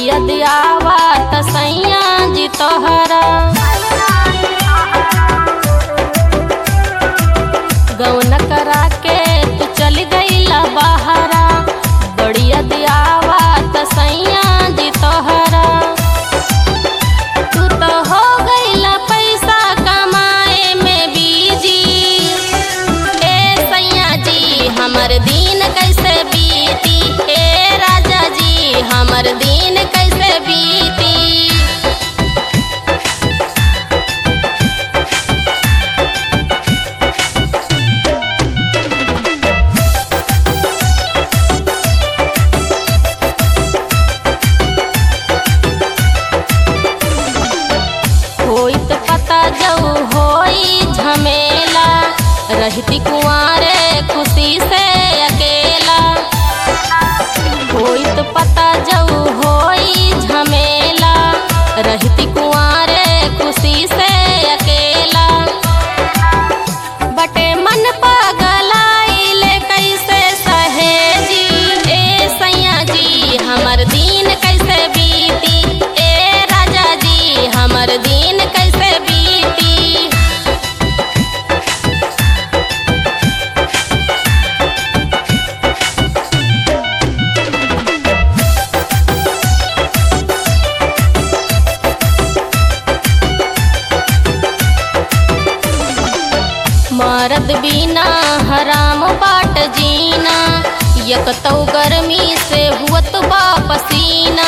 यद आवत सैया जी तोहरा गौन करा के तू चल गईला बहरा बड़ी यद आवत सैया जी तोहरा तू तो हो गईला पैसा कमाए में बीजी ए सैया जी हमर दिन कैसे बीती ए राजा जी हमर दिन कैसे बीती। होइत पता जऊ होई झमेला रहती कुंवारे खुशी से अकेला होइत पता जऊ होई झमेला रहती कुंवारे खुशी से अकेला बटे मन पगलाइले कैसे सहेजी ए सैया जी हमर दिन कैसे बीती ए राजा जी हमर दिन कैसे बीती। मरद बिना हराम बाट जीना यक तो गर्मी से हुअत बा पसीना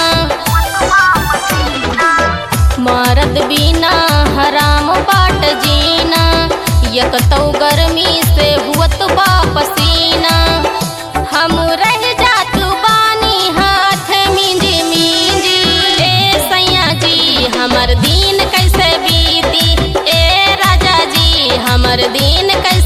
मरद बिना हराम बाट जीना यक तो गर्मी से हुअत बा पसीना हम रह जात बानी हाथ मिंजी मिंजी ए सैया जी हमर दिन कैसे बीती ए राजा जी हमर दिन कैसे